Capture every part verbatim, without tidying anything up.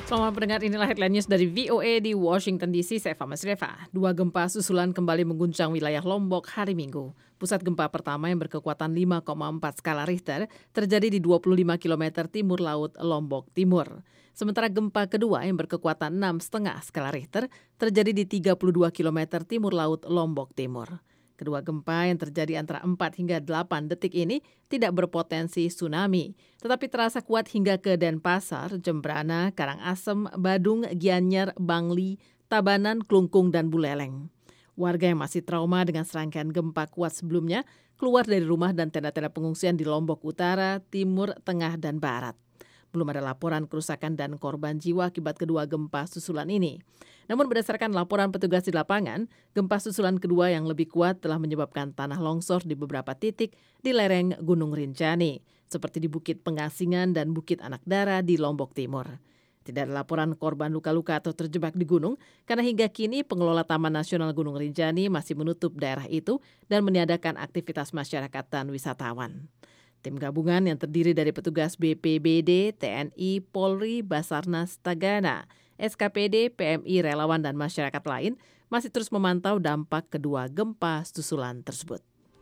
Selamat pendengar, inilah headline news dari V O A di Washington D C. Saya Fama Sreva. Dua gempa susulan kembali mengguncang wilayah Lombok hari Minggu. Pusat gempa pertama yang berkekuatan lima koma empat skala Richter terjadi di dua puluh lima kilometer timur laut Lombok Timur. Sementara gempa kedua yang berkekuatan enam koma lima skala Richter terjadi di tiga puluh dua kilometer timur laut Lombok Timur. Kedua gempa yang terjadi antara empat hingga delapan detik ini tidak berpotensi tsunami, tetapi terasa kuat hingga ke Denpasar, Jembrana, Karangasem, Badung, Gianyar, Bangli, Tabanan, Klungkung, dan Buleleng. Warga yang masih trauma dengan serangkaian gempa kuat sebelumnya keluar dari rumah dan tenda-tenda pengungsian di Lombok Utara, Timur, Tengah, dan Barat. Belum ada laporan kerusakan dan korban jiwa akibat kedua gempa susulan ini. Namun berdasarkan laporan petugas di lapangan, gempa susulan kedua yang lebih kuat telah menyebabkan tanah longsor di beberapa titik di lereng Gunung Rinjani, seperti di Bukit Pengasingan dan Bukit Anak Dara di Lombok Timur. Tidak ada laporan korban luka-luka atau terjebak di gunung, karena hingga kini pengelola Taman Nasional Gunung Rinjani masih menutup daerah itu dan meniadakan aktivitas masyarakat dan wisatawan. Tim gabungan yang terdiri dari petugas B P B D, T N I, Polri, Basarnas, Tagana, S K P D, P M I, relawan, dan masyarakat lain masih terus memantau dampak kedua gempa susulan tersebut.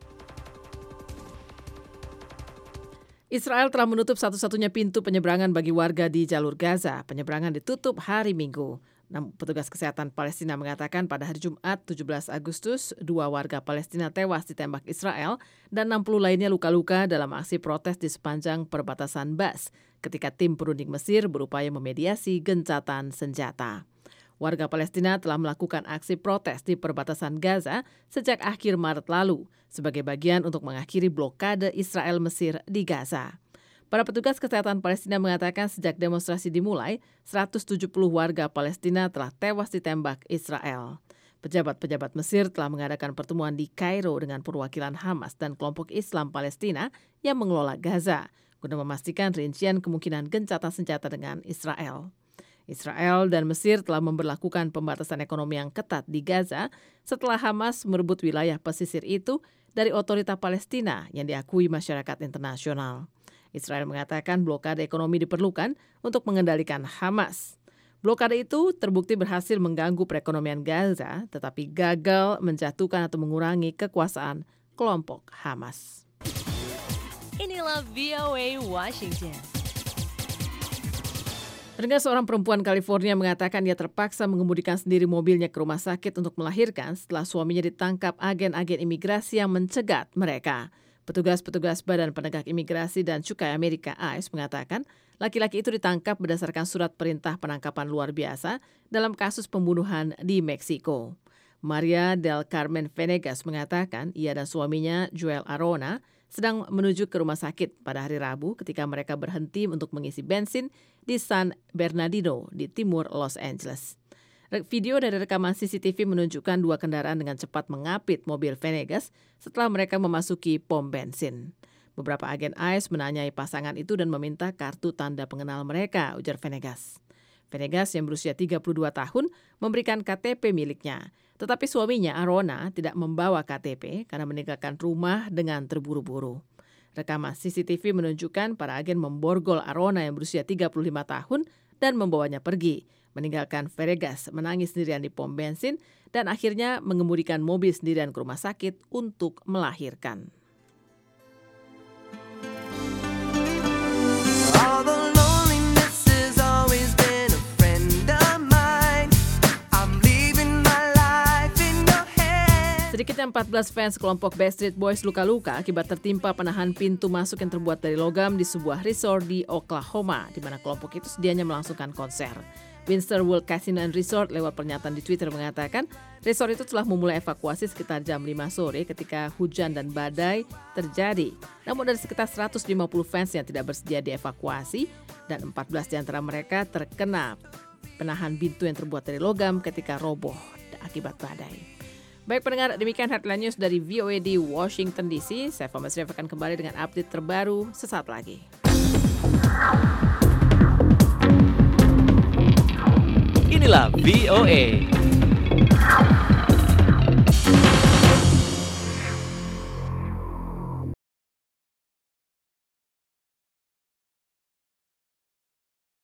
Israel telah menutup satu-satunya pintu penyeberangan bagi warga di jalur Gaza. Penyeberangan ditutup hari Minggu. Namun petugas kesehatan Palestina mengatakan pada hari Jumat tujuh belas Agustus, dua warga Palestina tewas ditembak Israel dan enam puluh lainnya luka-luka dalam aksi protes di sepanjang perbatasan Bas ketika tim perunding Mesir berupaya memediasi gencatan senjata. Warga Palestina telah melakukan aksi protes di perbatasan Gaza sejak akhir Maret lalu sebagai bagian untuk mengakhiri blokade Israel-Mesir di Gaza. Para petugas kesehatan Palestina mengatakan sejak demonstrasi dimulai, seratus tujuh puluh warga Palestina telah tewas ditembak Israel. Pejabat-pejabat Mesir telah mengadakan pertemuan di Kairo dengan perwakilan Hamas dan kelompok Islam Palestina yang mengelola Gaza, guna memastikan rincian kemungkinan gencatan senjata dengan Israel. Israel dan Mesir telah memberlakukan pembatasan ekonomi yang ketat di Gaza setelah Hamas merebut wilayah pesisir itu dari otoritas Palestina yang diakui masyarakat internasional. Israel mengatakan blokade ekonomi diperlukan untuk mengendalikan Hamas. Blokade itu terbukti berhasil mengganggu perekonomian Gaza, tetapi gagal menjatuhkan atau mengurangi kekuasaan kelompok Hamas. Inilah V O A Washington. Pendengar, seorang perempuan California mengatakan ia terpaksa mengemudikan sendiri mobilnya ke rumah sakit untuk melahirkan setelah suaminya ditangkap agen-agen imigrasi yang mencegat mereka. Petugas-petugas Badan Penegak Imigrasi dan Cukai Amerika I C E mengatakan laki-laki itu ditangkap berdasarkan surat perintah penangkapan luar biasa dalam kasus pembunuhan di Meksiko. Maria del Carmen Venegas mengatakan ia dan suaminya Joel Arona sedang menuju ke rumah sakit pada hari Rabu ketika mereka berhenti untuk mengisi bensin di San Bernardino di timur Los Angeles. Video dari rekaman C C T V menunjukkan dua kendaraan dengan cepat mengapit mobil Venegas setelah mereka memasuki pom bensin. Beberapa agen I C E menanyai pasangan itu dan meminta kartu tanda pengenal mereka, ujar Venegas. Venegas yang berusia tiga puluh dua tahun memberikan K T P miliknya, tetapi suaminya Arona tidak membawa K T P karena meninggalkan rumah dengan terburu-buru. Rekaman C C T V menunjukkan para agen memborgol Arona yang berusia tiga puluh lima tahun dan membawanya pergi, meninggalkan Venegas menangis sendirian di pom bensin dan akhirnya mengemudikan mobil sendirian ke rumah sakit untuk melahirkan. Sedikitnya empat belas fans kelompok Backstreet Boys luka-luka akibat tertimpa penahan pintu masuk yang terbuat dari logam di sebuah resort di Oklahoma, di mana kelompok itu sedianya melangsungkan konser. Windsor World Casino and Resort lewat pernyataan di Twitter mengatakan resort itu telah memulai evakuasi sekitar jam lima sore ketika hujan dan badai terjadi. Namun dari sekitar seratus lima puluh fans yang tidak bersedia dievakuasi dan empat belas di antara mereka terkena penahan pintu yang terbuat dari logam ketika roboh akibat badai. Baik pendengar, demikian headline news dari V O A di Washington D C. Saya Fama Sreva akan kembali dengan update terbaru sesaat lagi. Inilah V O A.